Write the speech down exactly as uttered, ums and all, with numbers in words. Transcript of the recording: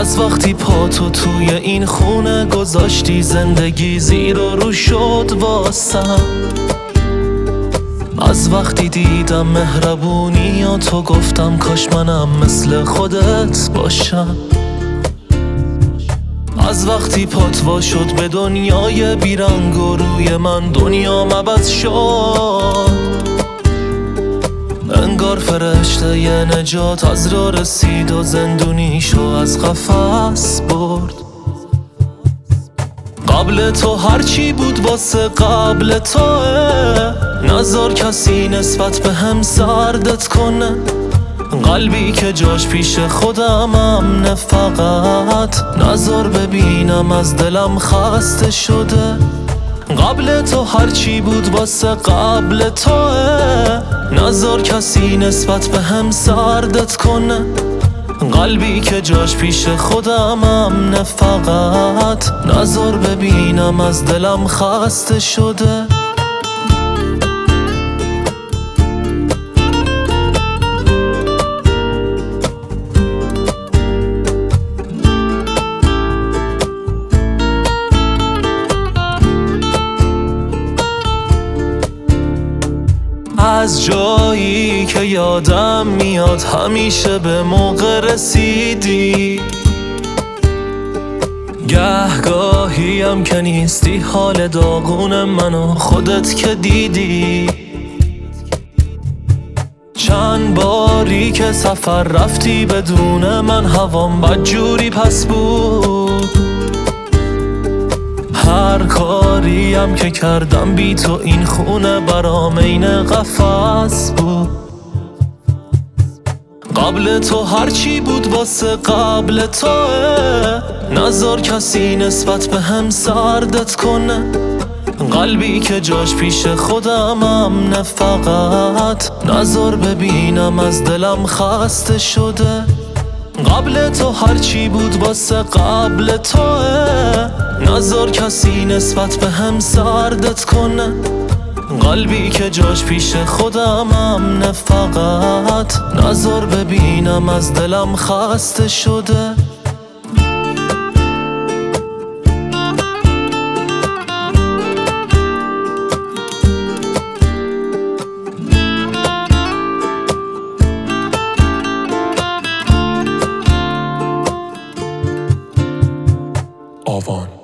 از وقتی پاتو توی این خونه گذاشتی زندگی زیر و رو شد واسم. از وقتی دیدم مهربونی یا تو گفتم کاش منم مثل خودت باشم. از وقتی پات وا شد به دنیای بیرنگ و روی من دنیا عوض شد. انگار فرشته ی نجات از راه رسید و زندونیشو از قفس برد. قبل تو هرچی بود واسه قبل توه، نذار کسی نسبت به هم سردت کنه. قلبی که جاش پیش خودم امنه فقط، نذار ببینم از دلم خسته شده. قبل تو هرچی بود واسه قبل توه، نذار کسی نسبت به هم سردت کنه. قلبی که جاش پیش خودم امنه فقط، نذار ببینم از دلم خسته شده. از جایی که یادم میاد همیشه به موقع رسیدی، گهگاهی هم که نیستی حال داغون منو خودت که دیدی. چند باری که سفر رفتی بدون من هوام بدجوری پس بود. هر کاری هم که کردم بی تو این خونه برام عین قفس بود. قبل تو هرچی بود واسه قبل توه، نذار کسی نسبت به هم سردت کنه. قلبی که جاش پیش خودم امنه فقط، نذار ببینم از دلم خسته شده. قبل تو هرچی بود واسه قبل توه، نذار کسی نسبت به هم سردت کنه. قلبی که جاش پیش خودم امنه فقط، نذار ببینم از دلم خسته شده. آوان